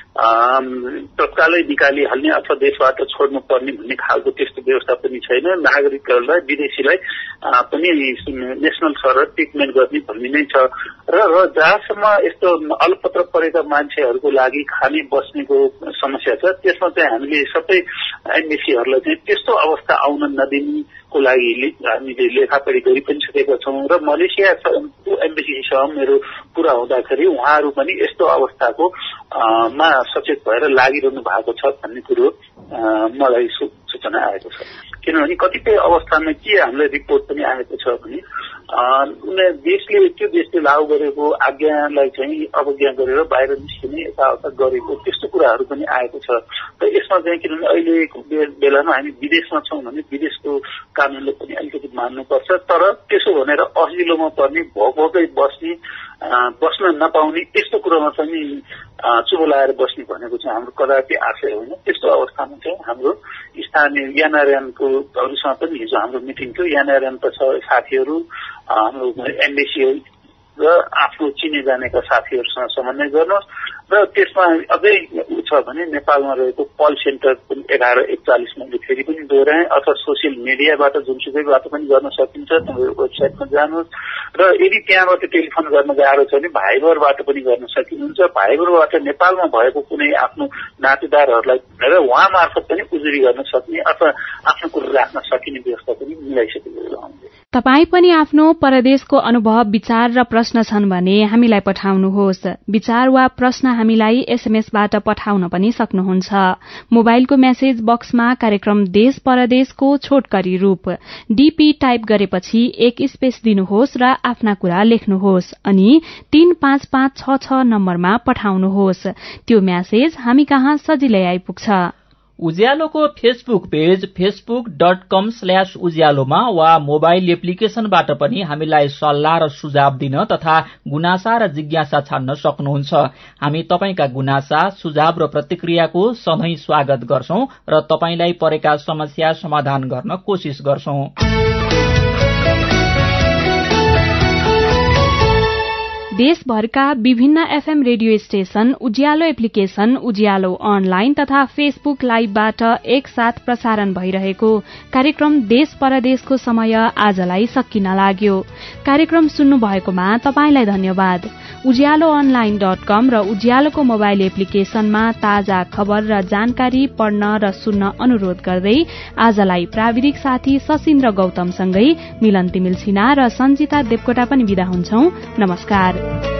S8: तत्कालै निकालिहाल्ने अथवा देशबाट छोड्नु पर्ने भन्ने खालको त्यस्तो व्यवस्था पनि छैन। नागरिकहरूलाई विदेशीलाई पनि नेशनल सरर ट्रिटमेन्ट गर्ने भन्ने नै छ र जहाँसम्म यस्तो अल्पत्र परेका मान्छेहरूको लागि खाने बस्नेको समस्या छ त्यसमा चाहिँ हामीले सबै एम्बेसीहरूलाई चाहिँ त्यस्तो अवस्था आउन नदिनुको लागि हामीले लेखापढी गरि पनि सकेका छौँ र मलेसियाको एम्बेसीसँग मेरो कुरा हुँदाखेरि उहाँहरू पनि यस्तो अवस्थाको मा सचेत भएर लागिरहनु भएको छ भन्ने कुरो मलाई सूचना आएको छ। किनभने कतिपय अवस्थामा के हामीलाई रिपोर्ट पनि आएको छ भने त्यो देशले लागू गरेको आज्ञालाई चाहिँ अवज्ञा गरेर बाहिर निस्किने यताउता गरेको त्यस्तो कुराहरू पनि आएको छ। र यसमा चाहिँ किनभने अहिलेको बेलामा हामी विदेशमा छौँ भने विदेशको कानूनले पनि अलिकति मान्नुपर्छ, तर त्यसो भनेर असिलोमा पर्ने भोकै बस्न नपाउने त्यस्तो कुरोमा पनि चुप लाएर बस्ने भनेको चाहिँ हाम्रो कदापि आशय होइन। त्यस्तो अवस्थामा चाहिँ हाम्रो स्थानीय यानार्यानको हरूसँग पनि हिजो हाम्रो मिटिङ थियो। यानार्यानका साथीहरू हाम्रो एम्बेसी र आफ्नो चिने जानेका साथीहरूसँग समन्वय गर्नुहोस् र त्यसमा अझै छ भने नेपालमा रहेको कल सेन्टर 1141 मैले फेरि पनि दोहोऱ्याएँ, अथवा सोसियल मिडियाबाट जुनसुकैबाट पनि गर्न सकिन्छ। तपाईँको वेबसाइटमा जानुहोस् र यदि त्यहाँबाट टेलिफोन गर्न गाह्रो छ भने भाइबरबाट पनि गर्न सकिनुहुन्छ। भाइबरबाट नेपालमा भएको कुनै आफ्नो नातेदारहरूलाई भनेर उहाँ मार्फत पनि उजुरी गर्न सक्ने अथवा आफ्नो कुरो राख्न सकिने व्यवस्था पनि मिलाइसकेको छ।
S2: तपाई पनि आफ्नो परदेशको अनुभव, विचार र प्रश्न छन् भने हामीलाई पठाउनुहोस्। विचार वा प्रश्न हामीलाई एसएमएसबाट पठाउन पनि सक्नुहुन्छ। मोबाइलको मेसेज बक्समा कार्यक्रम देश परदेशको छोटकरी रूप डीपी टाइप गरेपछि 1 स्पेस दिनुहोस् र आफ्ना कुरा लेख्नुहोस् अनि 35566 नम्बरमा पठाउनुहोस्। त्यो मेसेज हामी कहाँ सजिलै आइपुग्छ।
S1: उज्यालोको फेसबुक पेज facebook.com/उज्यालोमा वा मोबाइल एप्लिकेशनबाट पनि हामीलाई सल्लाह र सुझाव दिन तथा गुनासा र जिज्ञासा छान्न सक्नुहुन्छ। हामी तपाईंका गुनासा, सुझाव र प्रतिक्रियाको सधैं स्वागत गर्छौं र तपाईंलाई परेका समस्या समाधान गर्न कोशिश गर्छौं।
S2: देशभरका विभिन्न FM radio station, Ujyaalo application, Ujyaalo online तथा फेसबुक लाइभबाट एकसाथ प्रसारण भइरहेको कार्यक्रम देश परदेशको समय आजलाई सकिन लाग्यो। कार्यक्रम सुन्नु भएकोमा तपाईंलाई धन्यवाद। उज्यालोonline.com र उज्यालोको मोबाइल एप्लिकेशनमा ताजा खबर र जानकारी पढ्न र सुन्न अनुरोध गर्दै आजलाई प्राविधिक साथी सशिन्द्र गौतमसँगै मिलन तिमिल सिन्हा र सञ्जिता देवकोटा पनि बिदा हुन्छौं। नमस्कार।